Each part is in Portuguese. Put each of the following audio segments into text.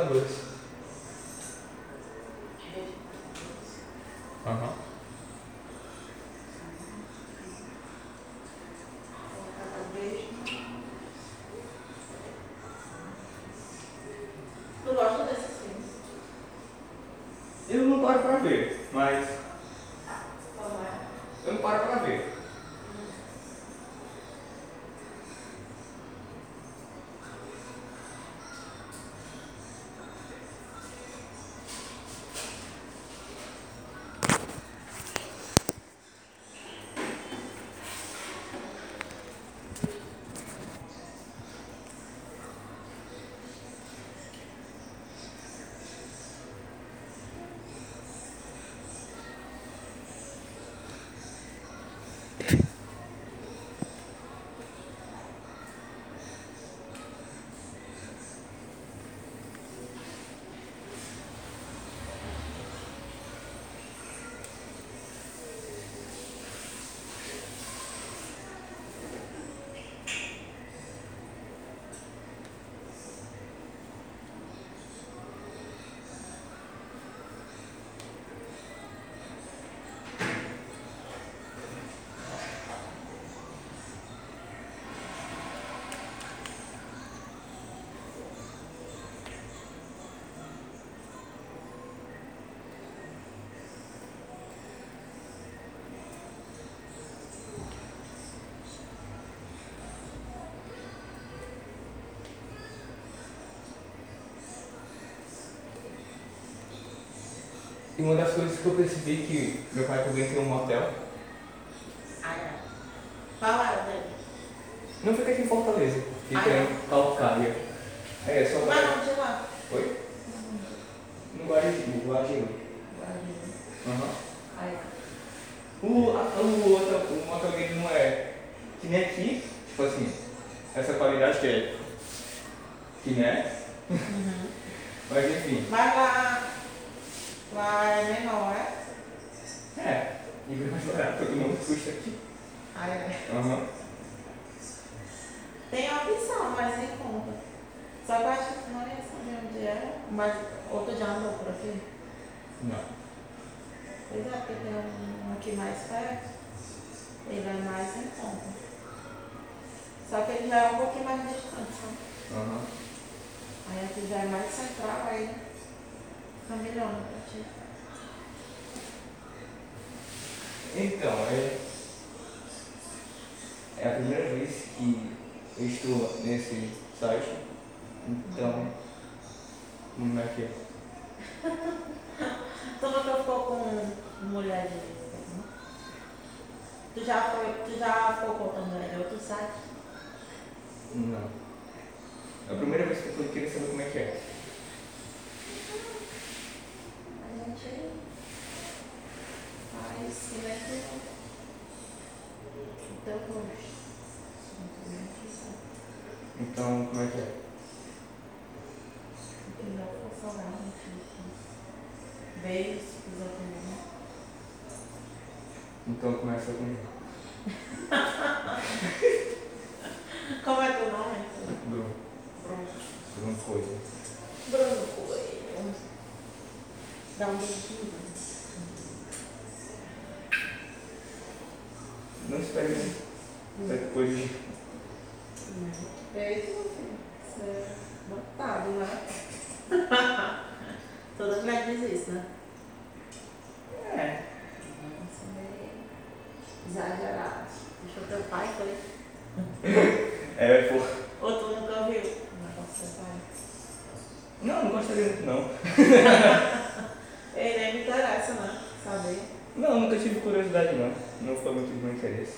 computadores. Aham. Tu gosta desses filmes? Eu não paro pra ver, mas Como é? eu não paro pra ver. E uma das coisas que eu percebi que meu pai também tem um motel. Ah, é. Qual era dele? Não fica aqui em Fortaleza, fica Ah, é? em Calcaia. É só. Qual é o nome de lá? Oi? No Guarujá. Guarani. Aham. Ah, é. O motel dele não é que nem aqui, tipo assim, essa qualidade que é. Que né? Mas enfim. Mas lá é menor, é? É, e bem mais barato, todo mundo custa aqui. Ah, é. Aham. Tem a opção, mas em conta. Só que eu acho que não é saber onde é. Mas outro já andou por aqui. Não. Pois é, porque tem um aqui mais perto. Ele é mais em conta. Só que ele já é um pouquinho mais distante, sabe? Aham. Aí aqui já é mais central, aí fica melhor pra ti. Então, é a primeira vez que eu estou nesse site. Então, como é que é? Tu nunca ficou com mulher de não? Tu já ficou com outra mulher de outro site? Não. É a primeira vez que eu queria saber como é que é. A gente faz silêncio o teu rosto. Então, como é que é? E não for saudável, beijos, quiser comer. Então começa com Como é teu nome? Bruno. Bruno. Bruno Coisa. Bruno Coelho. Dá um beijinho. Não espere depois de. Beijo, meu filho. Isso é botado, né? Toda mulher diz isso, né? É. Isso é meio exagerado. Deixou teu pai, foi? É, pô. Ou tu nunca viu o negócio do teu pai? Não gostaria muito não. Ele nem me interessa, né? Saber. Não, nunca tive curiosidade não. Não foi muito do meu interesse.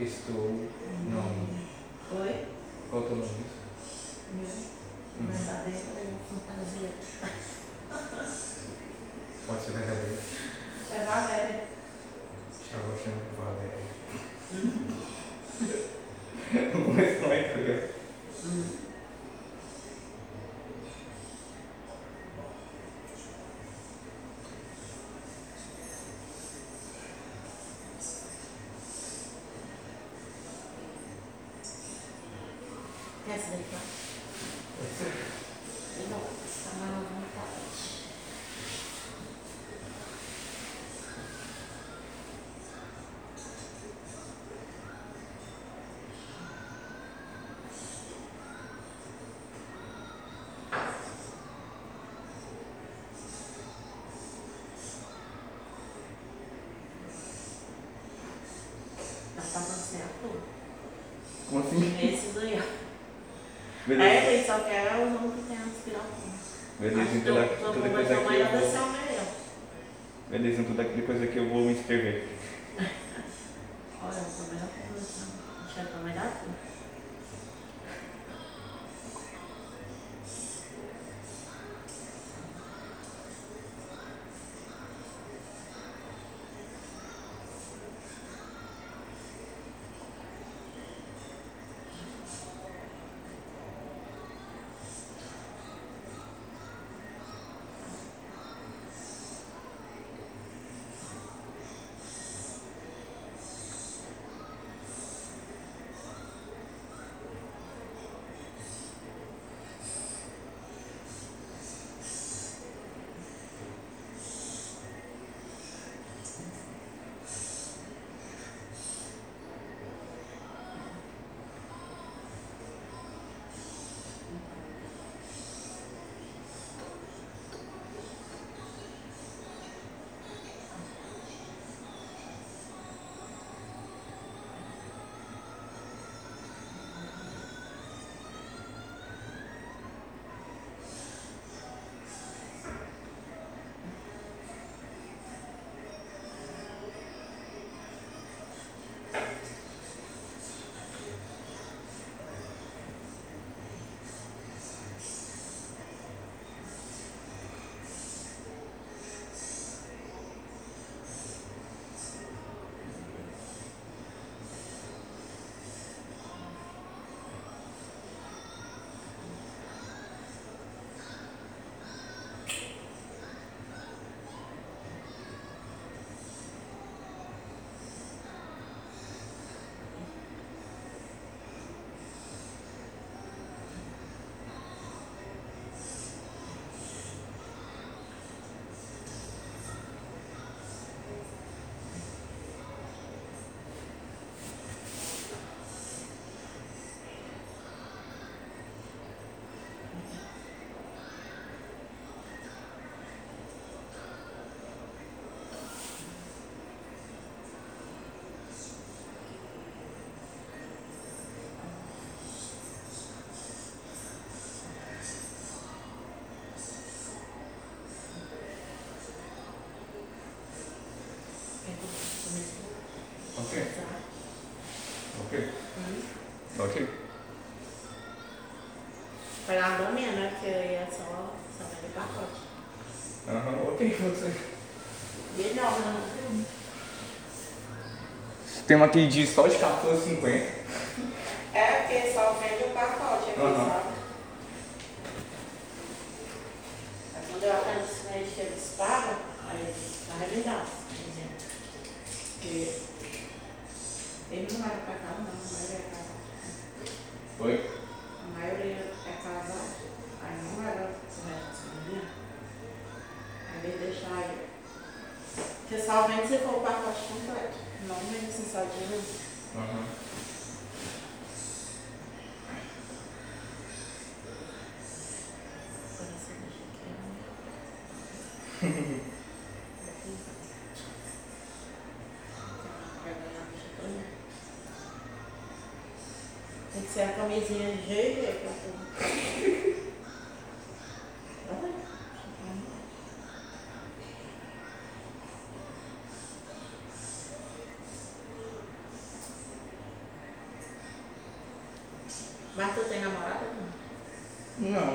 Estou. Não. Oi? Qual é o teu nome? Meu verdadeiro é fantasia. Pode ser verdadeiro. É Valéria. Estava achando que Valéria. Mas não é legal. Essa daí, tá? Não, essa não é vontade. Tá fazendo certo? Como assim? Esses aí, ó. Beleza. Ele só quer os homens que tem aspiração. Beleza, então Tô depois com aqui mais eu da vou. versão melhor. Beleza, então depois aqui eu vou me inscrever. Olha, eu tô melhor que você. Deixa eu tomar melhor tudo. Ok. Ok. Ok. Pagar a minha, né? Porque aí é só vender pacote. Aham, ok, você. Melhor, né? Tem uma que diz só de 14,50. É porque só vende o pacote aqui, sabe? Aí quando eu atendo esse mês que eles pagam, aí tá revidado, por exemplo. Porque ele não vai pra cá, não, a maioria é casado. Oi? A maioria é casado, aí não vai dar o resto da semana. Aí ele deixa aí. Porque só vende se for o pacote completo. Não vende assim só de um. Aham. Agora você deixa aqui, né? Vai ganhar bicho todo. Tem que ser a camisinha de GG pra tudo. Olha. Mas tu tem namorada? Não. Não,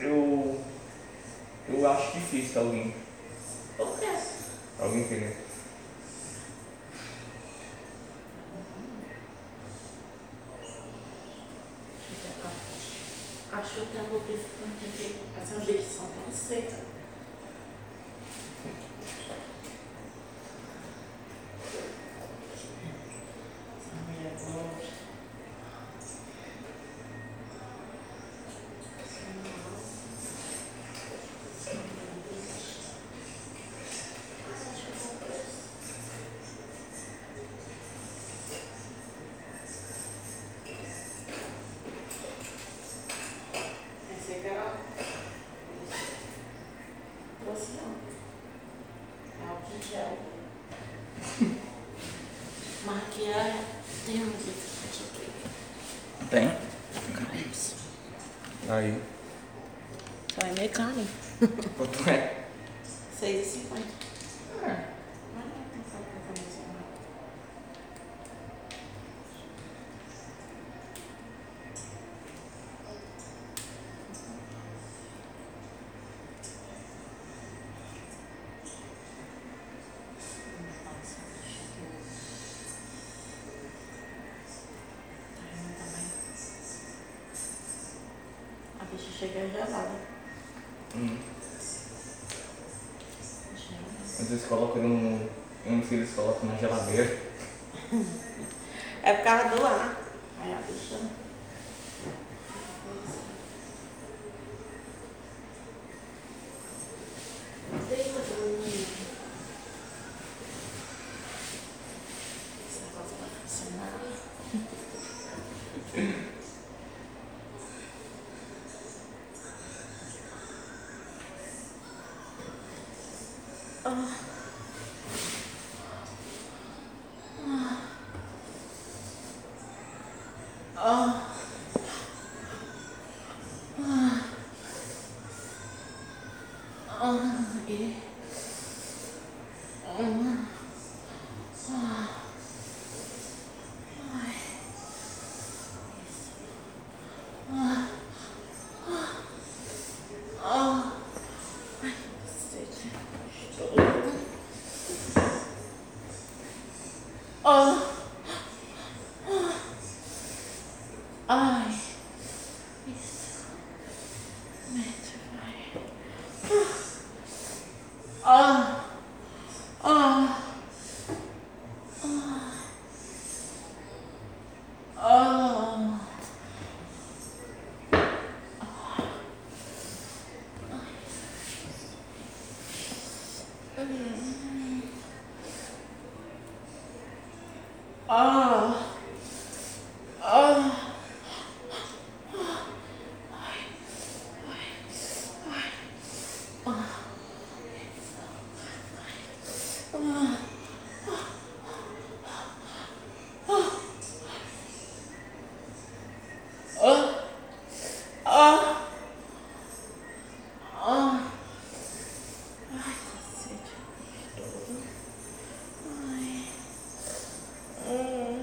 eu acho difícil alguém Por quê? querer. Acho que o tempo principalmente aqui, essa dicção tão seca. Essa mulher gosta. Esse aqui era trouxe não. É álcool em gel. Maquiagem tem um aqui. Tem? Cadê isso? Aí. Só é mecânico. Quanto é? 6,50. É. Mas não tem só pra fazer não. A bicha chega gelada. Às vezes coloca no. Eu não sei se eles colocam na geladeira. É por causa do ar. Aí a bicha. Deita, Bruninho. Esse negócio vai funcionar. Ai, isso. Mete, vai. Cacete. Ai.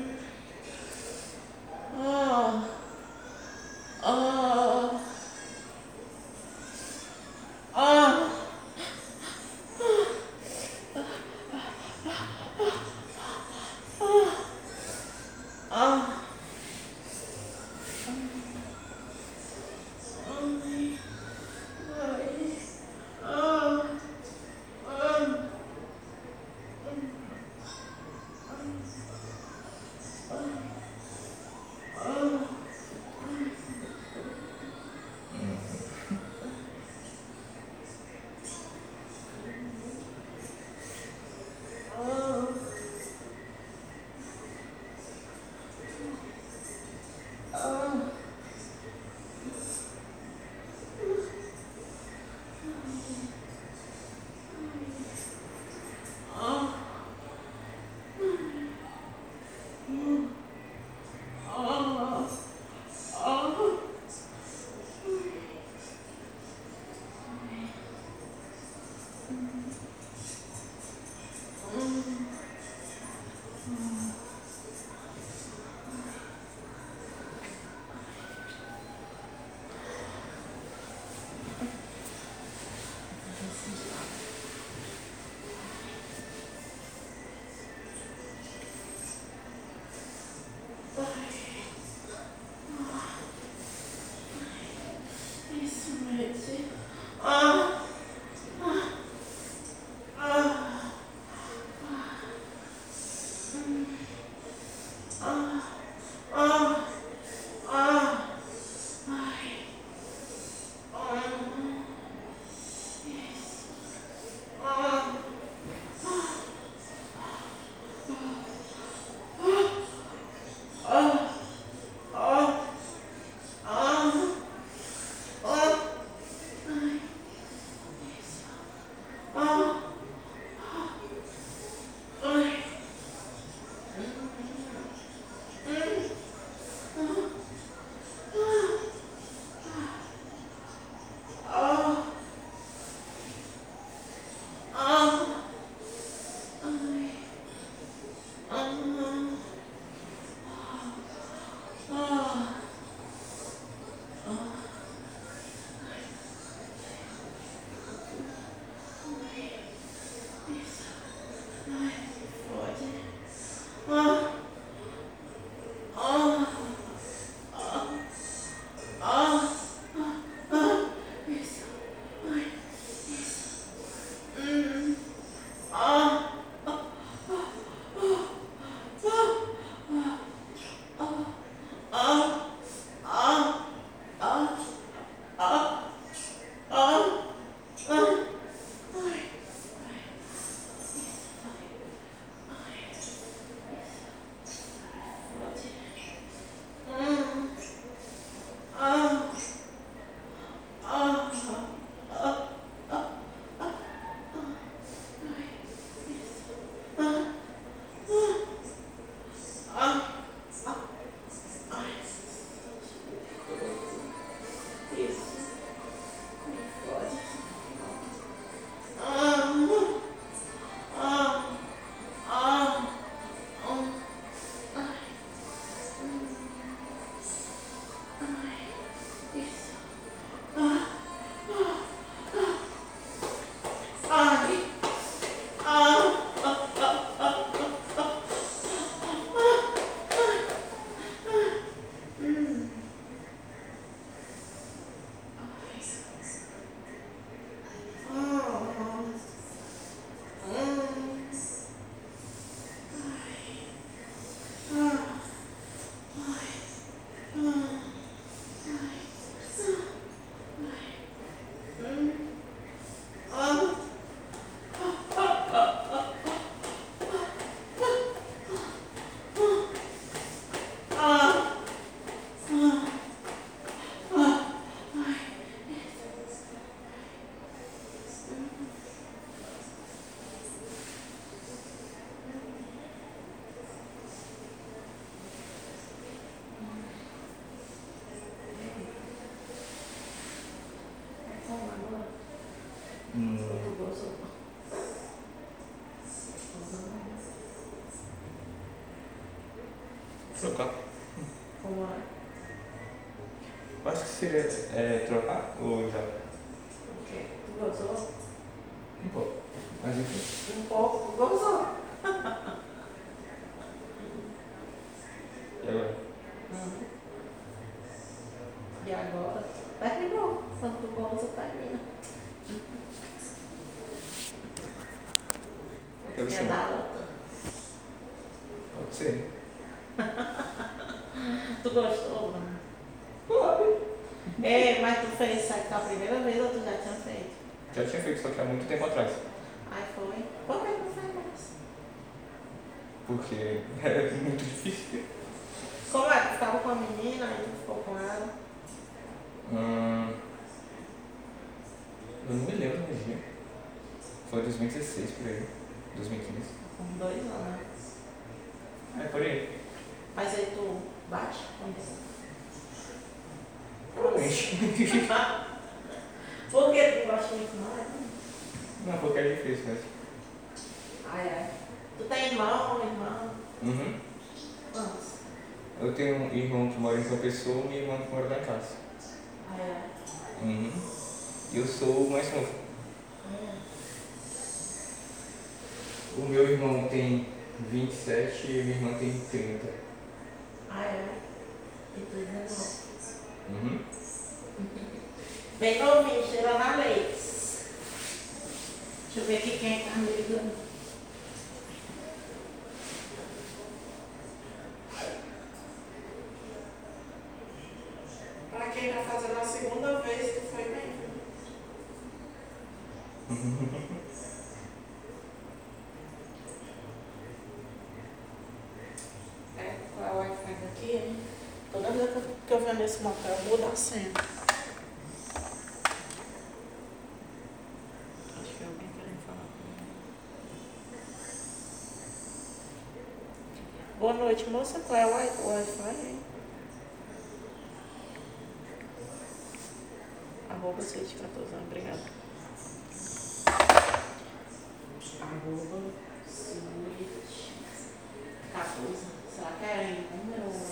Trocar. Como é? Eu acho que seria trocar ou já? O quê? Tu gozou? Um pouco. Mas enfim. Um pouco, tu gozou. E agora? E agora? Terminou. Quando tu goza, termina. Quero É ser. da outra. Pode ser. Tu gostou, mano? Pode. Ei, mas tu fez sexo a primeira vez ou tu já tinha feito? Já tinha feito, só que há muito tempo atrás. Aí foi. Por que não fez mais? Porque é muito difícil. Como é? Tu ficava com a menina, aí tu ficou com ela? Eu não me lembro do dia. Foi 2016 por aí. 2015. Com 2 anos. É por aí. Mas aí tu bate? Provavelmente. Por que tu gosta muito mais? Não, porque é difícil mesmo. Ai, ai. Tu tem irmão ou irmã? Uhum. Quantos? Eu tenho um irmão que mora em São Pessoa e minha irmã que mora lá em casa. Ai, ai. Uhum. E eu sou o mais novo. O meu irmão tem 27 e minha irmã tem 30. Ai, ai. E tu é novo. Uhum. Bem novinho, cheirando a leite. Deixa eu ver aqui quem tá me ligando. Pra quem tá fazendo a segunda vez, tu foi bem. Qual é o Wi-Fi daqui, hein? Toda vez que eu venho nesse motel, eu mudo a senha. Acho que é alguém querendo falar comigo. Boa noite, moça. Qual é o Wi-Fi, hein? Arroba 614, obrigada. Arroba 614. Será que é em número ou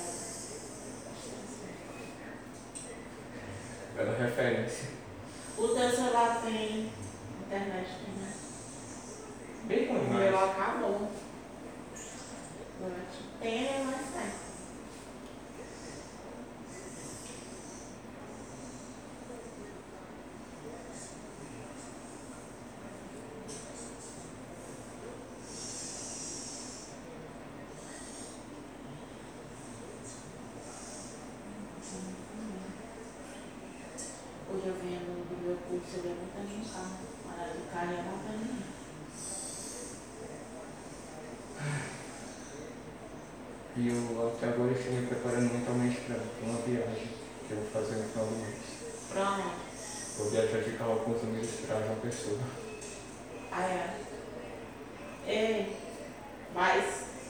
Pela referência. o teu celular tem internet, né? Bem ruim, O meu acabou. Tem, mas tem. Hoje eu venho do meu curso, eu venho muita gente lá. Mas o cara ia lá pra mim. E eu até agora estou me preparando mentalmente para uma viagem que eu vou fazer no final do mês. Pra onde? Vou viajar de carro com os amigos para João Pessoa. Ah, é. Ei, mas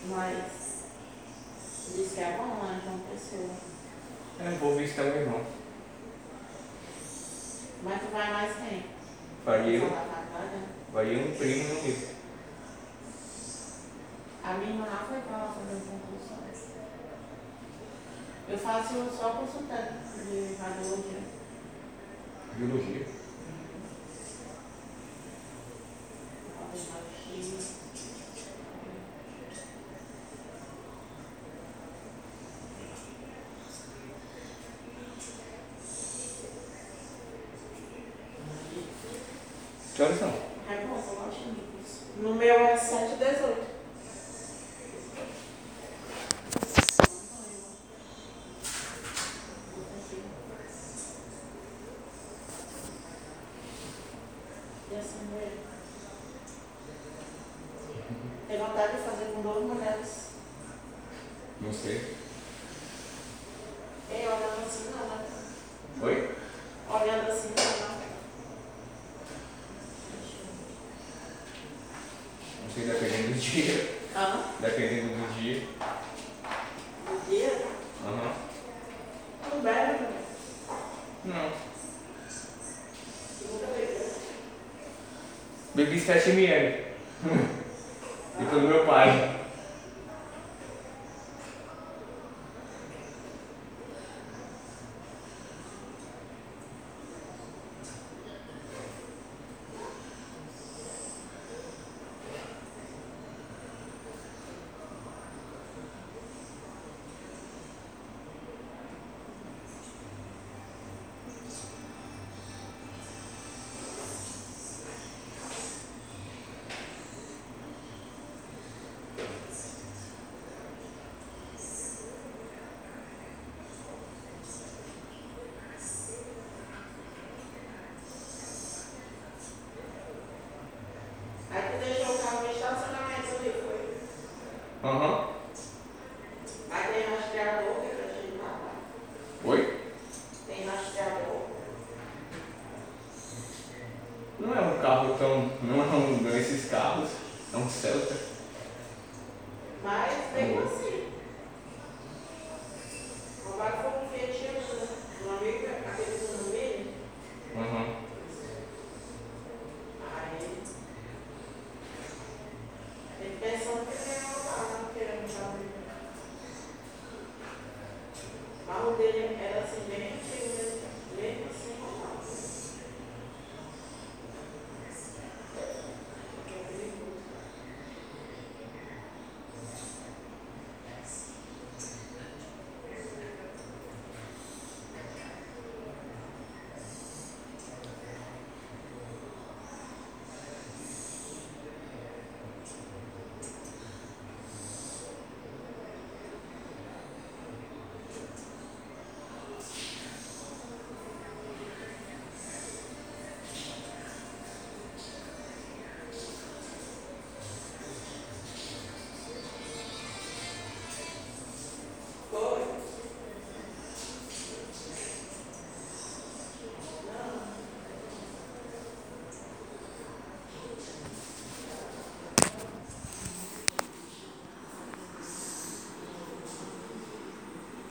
diz que é bom lá, então, pessoa. Vou visitar meu irmão. Mas tu vai mais quem? Vai eu, Falar pra cá, né? vai eu, um primo e um amigo. A minha irmã lá foi pra lá fazer um concurso. Eu faço só curso técnico de radiologia. Biologia. Que horas são? É bom, eu gosto de curso. No meu é 7h18. E assim mesmo. Tem vontade de fazer com 2 mulheres. Não sei. Ei, olhando assim não, né? Oi? Olhando assim não. Não sei, dependendo do dia. Hã? Dependendo do dia. O dia? Aham. Não bebe, né? Não. Nunca bebeu. Bebi 7 ml. E pelo meu pai. Aham. Aí tem rastreador, que eu achei lá. Oi? Tem rastreador. Não é um carro tão. Não é um desses carros. É um Celta. Mas mesmo assim,